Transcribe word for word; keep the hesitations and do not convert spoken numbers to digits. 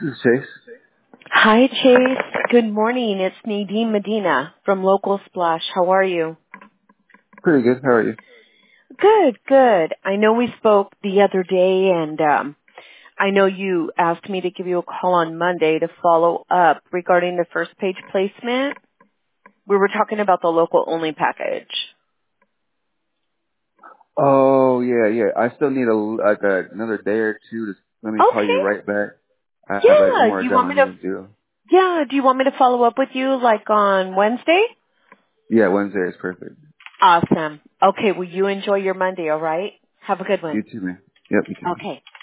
This is Chase. Hi, Chase. Good morning. It's Nadine Medina from Local Splash. How are you? Pretty good. How are you? Good, good. I know we spoke the other day, and um, I know you asked me to give you a call on Monday to follow up regarding the first page placement. We were talking about the local only package. Oh yeah, yeah. I still need a like a, another day or two to let me call you Okay. right back. I have like one Yeah. more Do you job want I me need to? to do. Yeah. Do you want me to follow up with you like on Wednesday? Yeah, Wednesday is perfect. Awesome. Okay. Well, you enjoy your Monday. All right. Have a good You one. too, man. Yep, you too. Okay.